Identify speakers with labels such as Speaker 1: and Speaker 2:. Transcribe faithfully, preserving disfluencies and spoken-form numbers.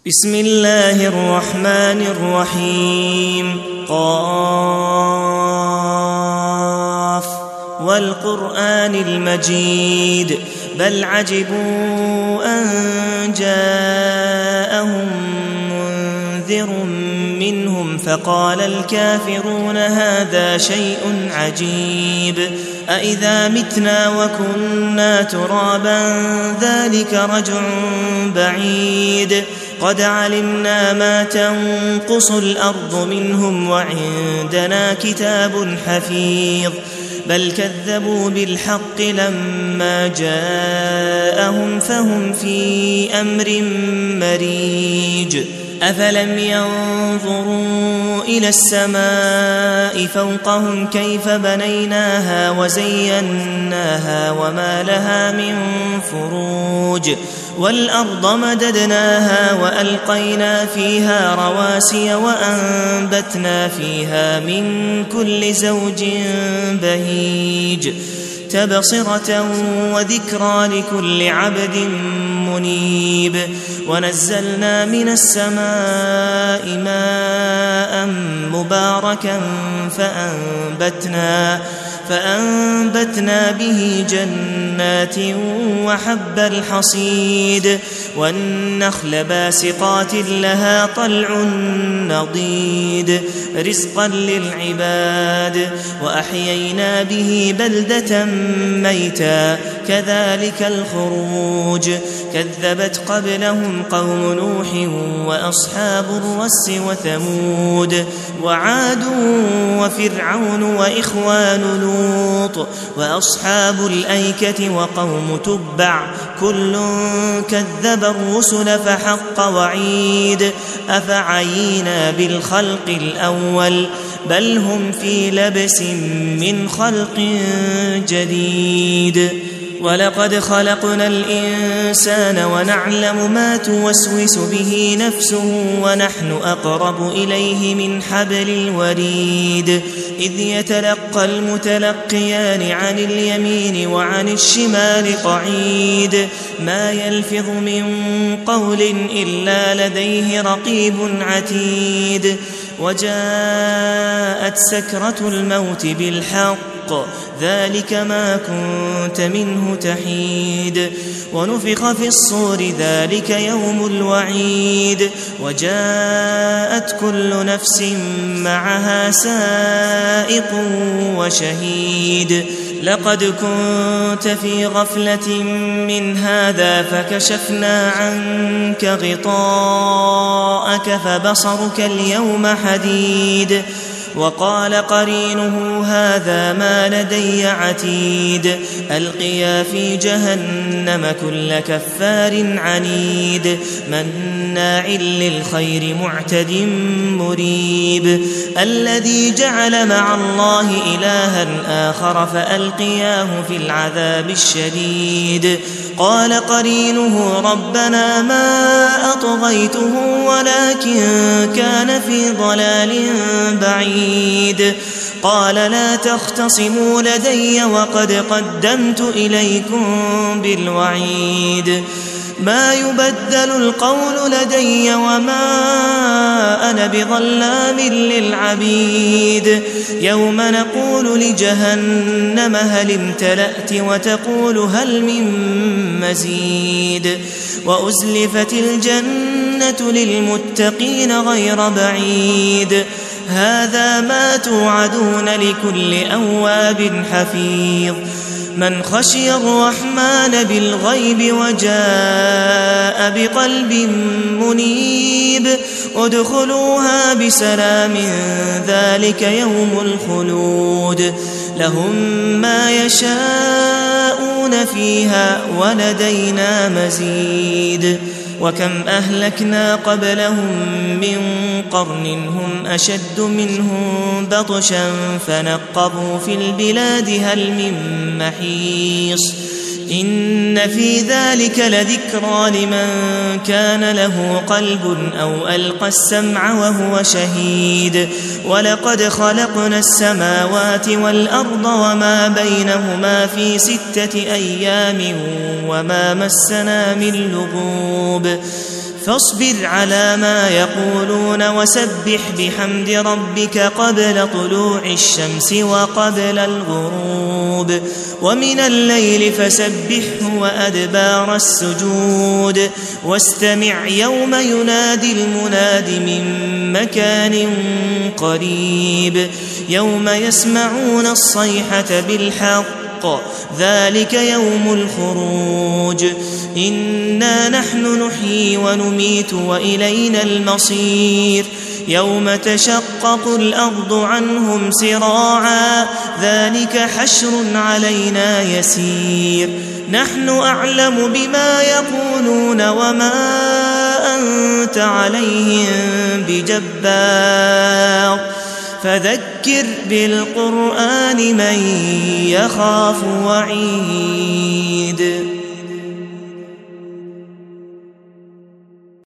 Speaker 1: بسم الله الرحمن الرحيم. قاف والقرآن المجيد بل عجبوا أن جاءهم منذر منهم فقال الكافرون هذا شيء عجيب أإذا متنا وكنا ترابا ذلك رجع بعيد قد علمنا ما تنقص الأرض منهم وعندنا كتاب حفيظ بل كذبوا بالحق لما جاءهم فهم في أمر مريج أفلم ينظروا إلى السماء فوقهم كيف بنيناها وزيناها وما لها من فروج والأرض مددناها وألقينا فيها رواسي وأنبتنا فيها من كل زوج بهيج تبصرة وذكرى لكل عبد منيب ونزلنا من السماء ماء مباركا فأنبتنا, فأنبتنا به جنات وحب الحصيد والنخل باسقات لها طلع نضيد رزقا للعباد وأحيينا به بلدة ميتا كذلك الخروج كذبت قبلهم قوم نوح وأصحاب الرس وثمود وعاد وفرعون وإخوان لوط وأصحاب الأيكة وقوم تبع كل كذب الرسل فحق وعيد أفعينا بالخلق الأول بل هم في لبس من خلق جديد ولقد خلقنا الإنسان ونعلم ما توسوس به نفسه ونحن أقرب إليه من حبل الوريد إذ يتلقى المتلقيان عن اليمين وعن الشمال قعيد ما يلفظ من قول إلا لديه رقيب عتيد وجاءت سكرة الموت بالحق ذلك ما كنت منه تحيد ونفخ في الصور ذلك يوم الوعيد وجاءت كل نفس معها سائق وشهيد لقد كنت في غفلة من هذا فكشفنا عنك غطاءك فبصرك اليوم حديد وقال قرينه هذا ما لدي عتيد ألقيا في جهنم كل كفار عنيد مناع للخير معتد مريب الذي جعل مع الله إلها آخر فألقياه في العذاب الشديد قال قرينه ربنا ما أطغيته ولكن كان في ضلال بعيد قال لا تختصموا لدي وقد قدمت إليكم بالوعيد ما يبدل القول لدي وما أنا بظلام للعبيد يوم نقول لجهنم هل امتلأت وتقول هل من مزيد وأزلفت الجنة للمتقين غير بعيد هذا ما توعدون لكل أواب حفيظ من خشي الرحمن بالغيب وجاء بقلب منيب ادخلوها بسلام ذلك يوم الخلود لهم ما يشاءون فيها ولدينا مزيد وكم أهلكنا قبلهم من قرن هم أشد منهم بطشا فنقبوا في البلاد هل من محيص إن في ذلك لذكرى لمن كان له قلب أو ألقى السمع وهو شهيد ولقد خلقنا السماوات والأرض وما بينهما في ستة أيام وما مسنا من لغوب فاصبر على ما يقولون وسبح بحمد ربك قبل طلوع الشمس وقبل الغروب ومن الليل فسبحه وأدبار السجود واستمع يوم ينادي المناد من مكان قريب يوم يسمعون الصيحة بالحق ذلك يوم الخروج إنا نحن نحيي ونميت وإلينا المصير يوم تشقق الأرض عنهم سراعا ذلك حشر علينا يسير نحن أعلم بما يقولون وما أنت عليهم بجبار فذكر بالقرآن من يخاف وعيد